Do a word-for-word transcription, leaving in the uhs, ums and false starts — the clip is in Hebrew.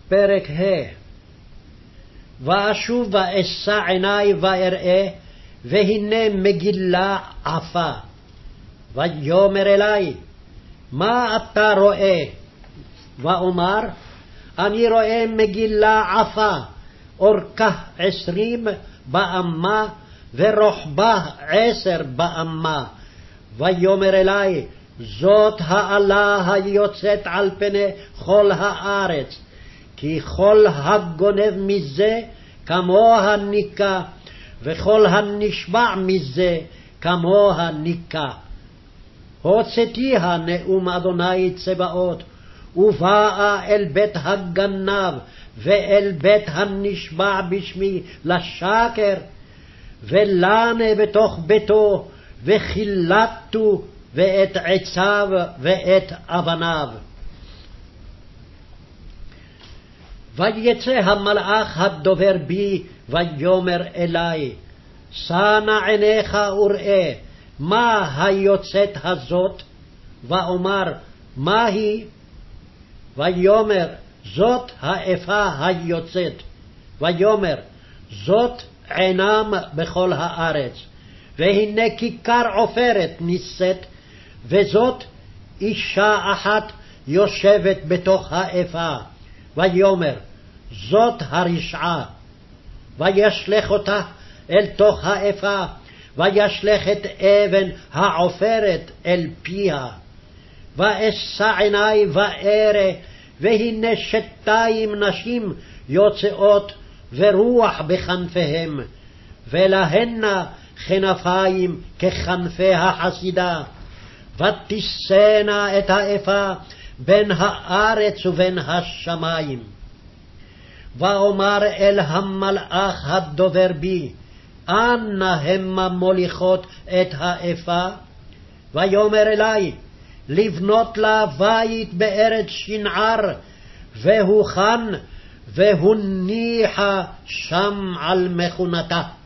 פרק ה'. ואשוב ואשא עיני ואראה, והנה מגילה עפה. ויאמר אלי, מה אתה רואה? ואומר, אני רואה מגילה עפה, אורכה עשרים באמה, ורוחבה עשר באמה. ויאמר אלי, זאת האלה היוצאת על פני כל הארץ, כי כל הגונב מזה כמוה ניקה, וכל הנשבע מזה כמוה ניקה. הוצאתיה נאום אדוני צבאות, ובאה אל בית הגנב, ואל בית הנשבע בשמי לשקר, ולנה בתוך ביתו, וחילטו ואת עציו ואת אבניו. ויצא המלאך הדובר בי, ויאמר אלי, שא נא עיניך וראה, מה היוצאת הזאת? ואומר, מה היא? ויאמר, זאת האפה היוצאת. ויאמר, זאת עינם בכל הארץ, והנה כיכר עופרת נישאת, וזאת אישה אחת יושבת בתוך האפה. ויאמר, זאת הרשעה. וישלך אותה אל תוך האפה, וישלך את אבן העופרת אל פיה. ואשא עיני וארא, והנה שתיים נשים יוצאות, ורוח בכנפיהם, ולהנה כנפיים ככנפי החסידה. ותישאנה את האפה בין הארץ ובין השמיים. ואומר אל המלאך הדובר בי, אנה המה מוליכות את האפה? ויאמר אלי, לבנות לה בית בארץ שנער, והוכן והוניחה שם על מכונתה.